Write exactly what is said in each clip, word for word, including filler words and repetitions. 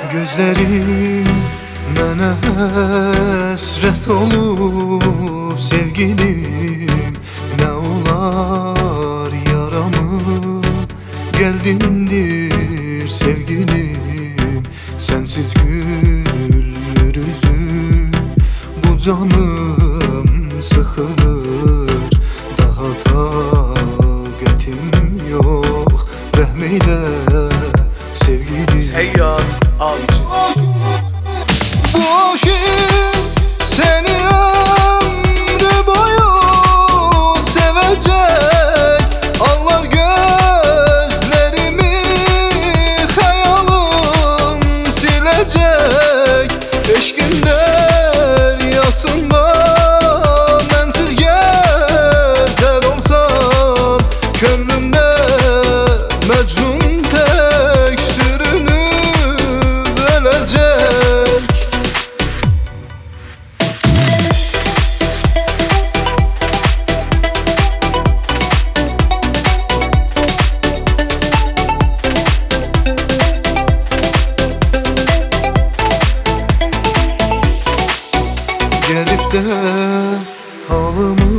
Gözlerin mənə həsrət olub sevgilim, nə olar yaramı gəldindir sevgilim. Sensiz gülmür üzüm, bu canım sıxılır, daha taqətim yox, rəhm eylə sevgilim. Seyyad Avcı. Bu aşık seni ömrü boyu sevecek, ağlar gözlerimi, hayalım silecek. Eşkin deryasında bensiz gezer olsam, gönlümde Mecnun tek sürünüp ölecek. Gelip de halımı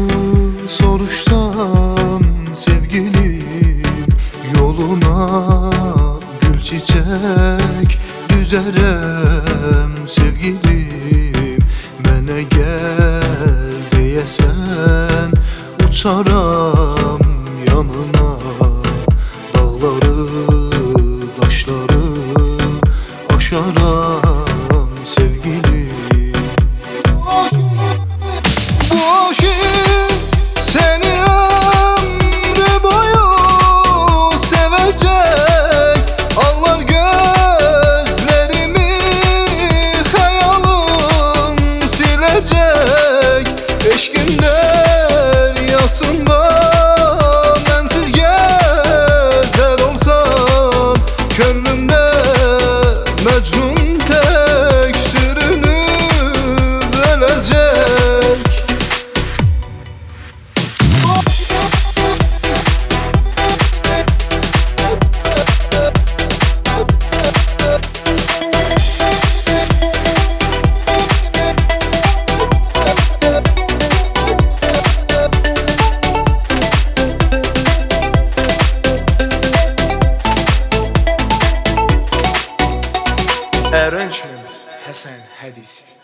soruşsam sevgilim, yoluna gül çiçek düzerem sevgilim. Mənə gel deyesen uçaram yanına, dağları taşları aşaram sevgilim. Bu aşık seni ömrü boyu sevecek, ağlar gözlerimi, hayalım silecek. Eşkin deryasında bensiz gezer olsam, gönlümde Mecnun tek sürünüp ölecek. Arrangement Hasan Hadisi.